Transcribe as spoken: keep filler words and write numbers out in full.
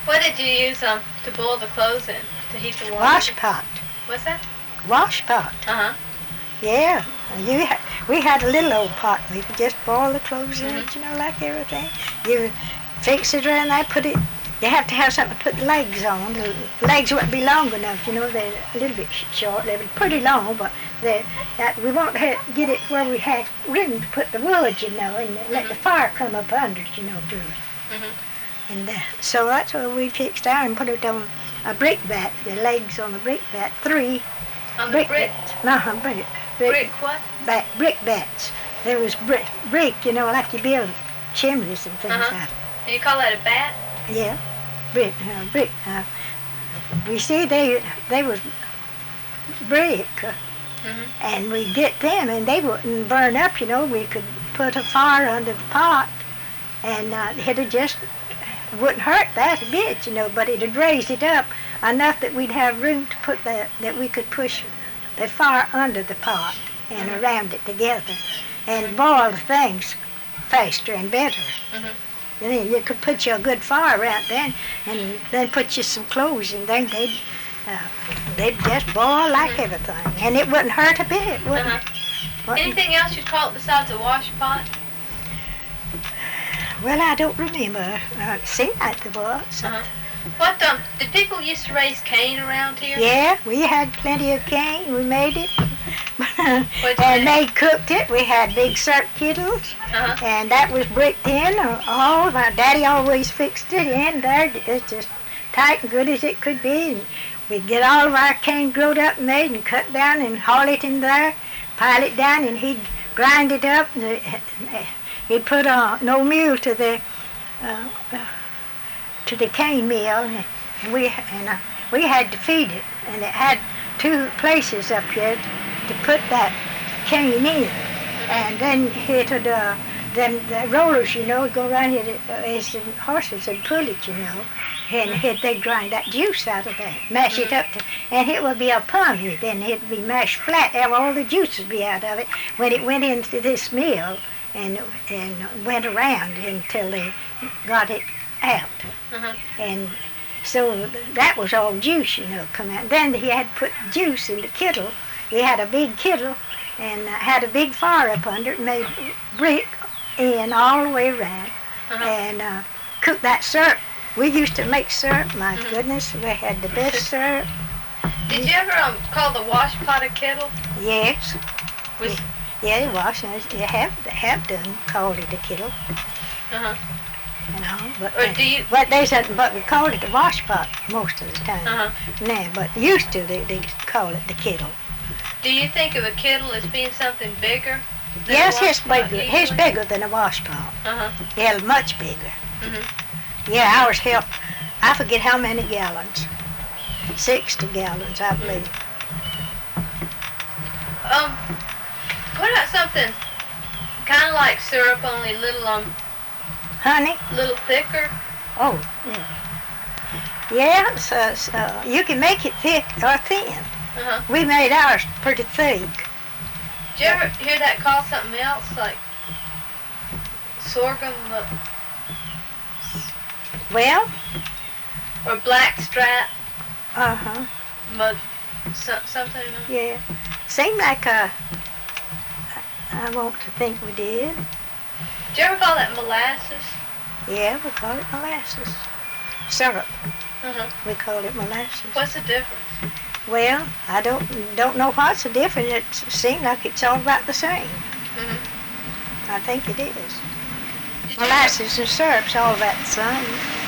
What did you use um to boil the clothes in? To heat the water? Wash pot. What's that? Wash pot. Uh-huh. Yeah. You ha- we had a little old pot. We could just boil the clothes in Mhm. it, you know, like everything. You fix it around there, put it, you have to have something to put the legs on. The legs wouldn't be long enough, you know, they're a little bit sh- short. They're pretty long, but they uh, we won't ha- get it where we have room to put the wood, you know, and let the fire come up under it, you know, to it. Mhm. And uh, so that's what we fixed there and put it on a brick bat, the legs on the brick bat, three On the brick brick. bats. Uh-huh, brick. Brick what? Bat, brick bats. There was brick, brick, you know, like you build chimneys and things Uh-huh. out And you call that a bat? of. Yeah, brick, uh, brick. Uh, we see they they was brick, uh, Mhm. and we get them, and they wouldn't burn up. You know, we could put a fire under the pot, and uh, it'd just wouldn't hurt that a bit, you know, but it'd raise it up enough that we'd have room to put that that we could push the fire under the pot and Mhm. around it together, and boil things faster and better. Mhm. And then you could put you a good fire around there, and then put you some clothes in there. And they'd uh, they'd just boil like Mhm. everything, and it wouldn't hurt a bit. Wouldn't, Uh-huh. wouldn't- Anything else you'd call it besides a wash pot? Well, I don't remember. Uh, it seemed like there was. Uh-huh. What um did people used to raise cane around here? Yeah, we had plenty of cane. We made it. What'd you And make? they cooked it. We had big syrup kettles, Uh-huh. and that was bricked in. uh, Oh, my daddy always fixed it in there. It's just tight and good as it could be. And we'd get all of our cane growed up and made and cut down and haul it in there, pile it down, and he'd grind it up. And it- he'd put uh, no mule to the uh, uh, to the cane mill, and we and uh, we had to feed it, and it had two places up here to put that cane in, and then it'd uh, then the rollers, you know, would go around it uh, as the horses would pull it, you know, and it, they'd grind that juice out of that, mash it up, to, and it would be a pummy, then it'd be mashed flat, and all the juice would be out of it when it went into this mill and and went around until they got it out. Uh-huh. And so that was all juice, you know, come out. Then he had put juice in the kettle. He had a big kettle and uh, had a big fire up under it, made brick in all the way around, Uh-huh. and uh, cooked that syrup. We used to make syrup, my Mhm. goodness, we had the best syrup. Did you ever um call the wash pot a kettle? Yes, Was yeah, it was. You have, have done called it a kettle, uh-huh. you know, but, Or do you but there's a, but we called it a wash pot most of the time. uh-huh. Nah, but used to they, they call it the kettle. Do you think of a kettle as being something bigger? than a Yes, wash it's pot bigger. It's usually? bigger than a wash pot. Uh-huh. Yeah, much bigger. Mhm. Yeah, ours held, I forget how many gallons. sixty gallons, I believe. Um, what about something kind of like syrup, only a little um, Honey? little thicker? Oh, yeah. Yeah, so, so you can make it thick or thin. Uh-huh. We made ours pretty thick. Did you ever hear that called something else, like sorghum uh, Well, or black strap, uh-huh, mud, so, something? uh, yeah. Seemed like uh, I want to think we did. Did you ever call that molasses? Yeah, we call it molasses. Syrup, Uh-huh. we call it molasses. What's the difference? Well, I don't don't know what's the difference. It seems like it's all about the same. Mm-hmm. I think it is. Did you ever- Molasses and syrup's all about the same.